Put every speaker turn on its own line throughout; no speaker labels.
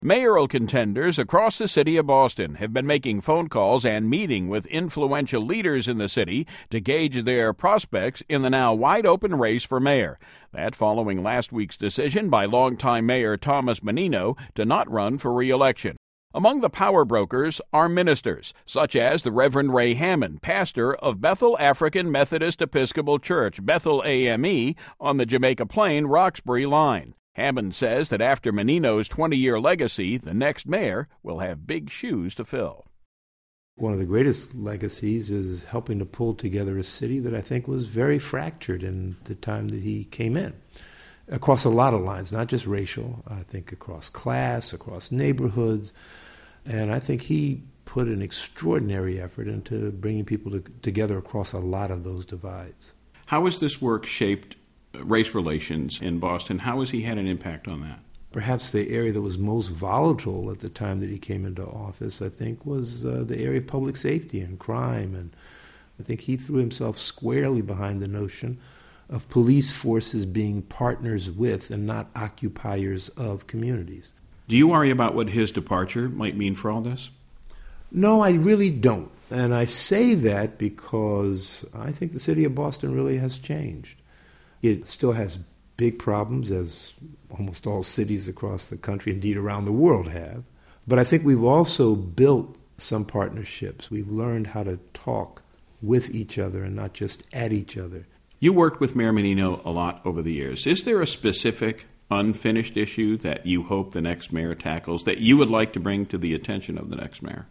Mayoral contenders across the city of Boston have been making phone calls and meeting with influential leaders in the city to gauge their prospects in the now wide-open race for mayor. That following last week's decision by longtime Mayor Thomas Menino to not run for re-election. Among the power brokers are ministers, such as the Reverend Ray Hammond, pastor of Bethel African Methodist Episcopal Church, Bethel AME, on the Jamaica Plain-Roxbury line. Hammond says that after Menino's 20-year legacy, the next mayor will have big shoes to fill.
One of the greatest legacies is helping to pull together a city that I think was very fractured in the time that he came in, across a lot of lines, not just racial, I think across class, across neighborhoods, and I think he put an extraordinary effort into bringing people together across a lot of those divides.
How has this work shaped race relations in Boston? How has he had an impact on that?
Perhaps the area that was most volatile at the time that he came into office, I think, was the area of public safety and crime. And I think he threw himself squarely behind the notion of police forces being partners with and not occupiers of communities.
Do you worry about what his departure might mean for all this?
No, I really don't. And I say that because I think the city of Boston really has changed. It still has big problems, as almost all cities across the country, indeed around the world, have. But I think we've also built some partnerships. We've learned how to talk with each other and not just at each other.
You worked with Mayor Menino a lot over the years. Is there a specific unfinished issue that you hope the next mayor tackles that you would like to bring to the attention of the next mayor?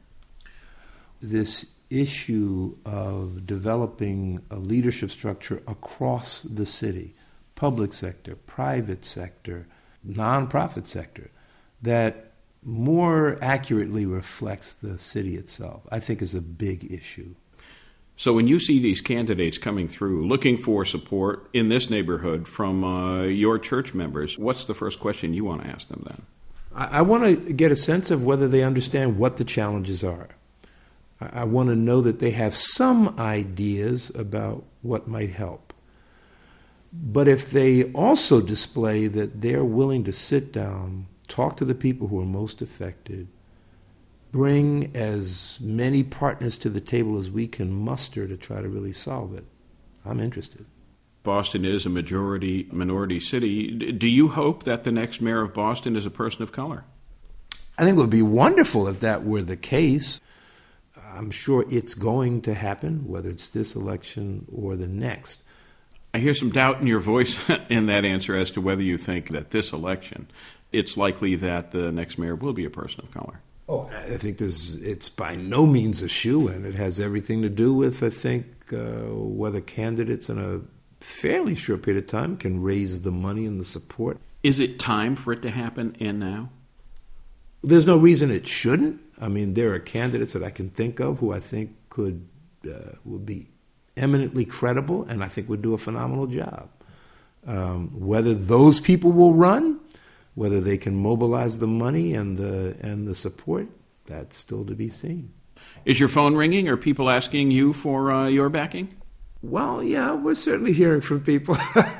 This issue of developing a leadership structure across the city, public sector, private sector, nonprofit sector, that more accurately reflects the city itself, I think is a big issue.
So when you see these candidates coming through, looking for support in this neighborhood from your church members, what's the first question you want to ask them then?
I want to get a sense of whether they understand what the challenges are. I want to know that they have some ideas about what might help. But if they also display that they're willing to sit down, talk to the people who are most affected, bring as many partners to the table as we can muster to try to really solve it, I'm interested.
Boston is a minority city. Do you hope that the next mayor of Boston is a person of color?
I think it would be wonderful if that were the case. I'm sure it's going to happen, whether it's this election or the next.
I hear some doubt in your voice in that answer as to whether you think that this election, it's likely that the next mayor will be a person of color.
Oh, I think it's by no means a shoo-in. It has everything to do with, I think, whether candidates in a fairly short period of time can raise the money and the support.
Is it time for it to happen and now?
There's no reason it shouldn't. I mean, there are candidates that I can think of who I think would be eminently credible and I think would do a phenomenal job. Whether those people will run, whether they can mobilize the money and the support, that's still to be seen.
Is your phone ringing? Are people asking you for your backing?
Well, yeah, we're certainly hearing from people.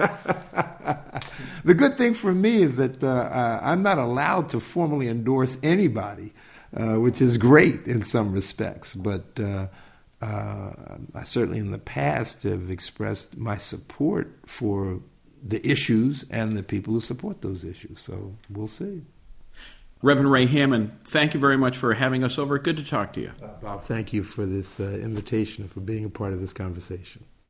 The good thing for me is that I'm not allowed to formally endorse anybody, which is great in some respects. But I certainly in the past have expressed my support for the issues and the people who support those issues. So we'll see.
Reverend Ray Hammond, thank you very much for having us over. Good to talk to you.
Bob, thank you for this invitation and for being a part of this conversation.